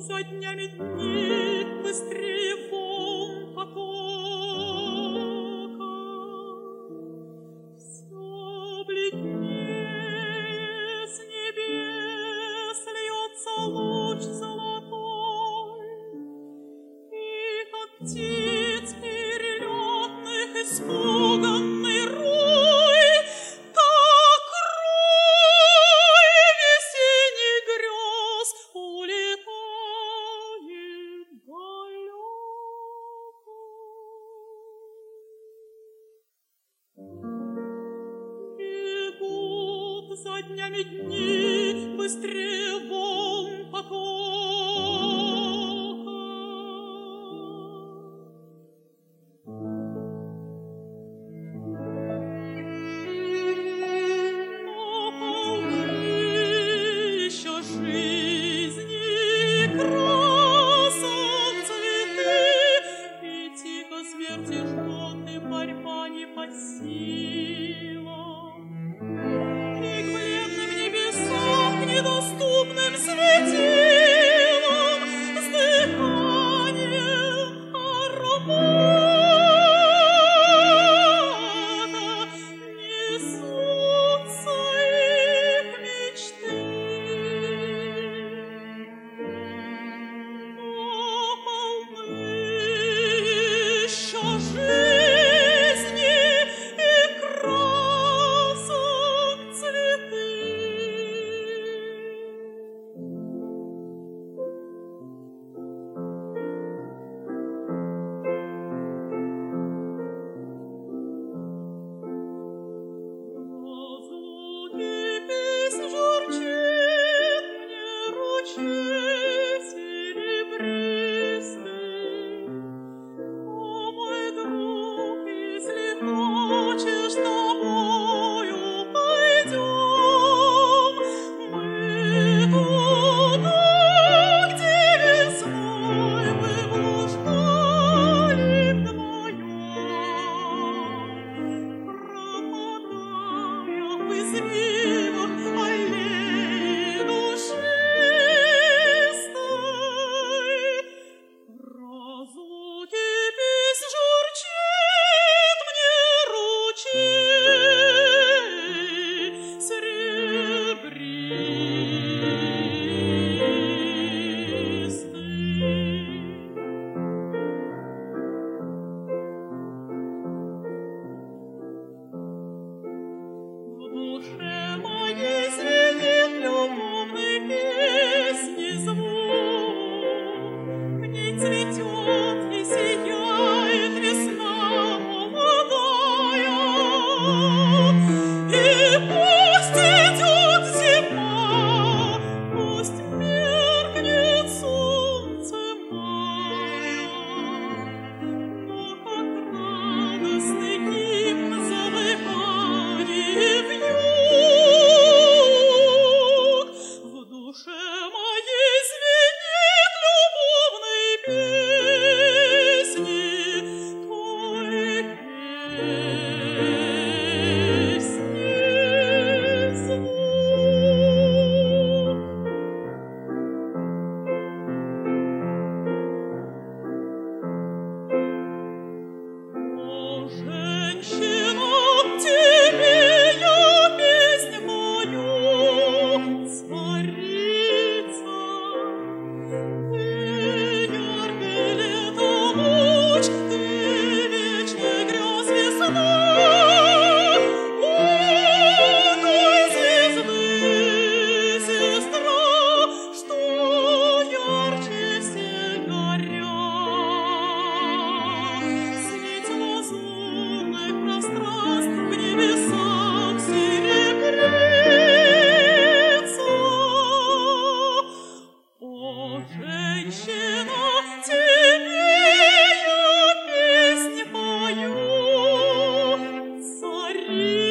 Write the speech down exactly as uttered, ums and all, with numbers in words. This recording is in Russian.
за днями дни быстрее волн потока. Все бледнее с небес льется луч золотой, и как птиц перелетных испуганный рой, так рой весенний грез улетает далеко. Бегут за днями дни быстрее волн потока. Недоступным светилом, с дыханием аромата несутся их мечты. Но полны еще жизни и красок цветы. Хочешь, с тобою пойдем мы туда, где весной мы блуждали вдвоем, пропадая в извивах аллеи душистой. В разлуке песнь журчит мне ручей серебристый. В душе моей звенит любовной песни звук, в ней цветет и сияет весна молодая. И пусть идет зима, пусть меркнет солнце мая, но как радостный гимн завывает вьюг, в душе моей звенит любовной песни той песни звук. О, женщина, тебе я песнь мою, царица. Ты яркий лето луч, ты вечный грез весна. У той звезды сестра, что ярче всех горят. Средь лазурных пространств в небесах серебрится. О, женщина, тебе я песнь пою, царица.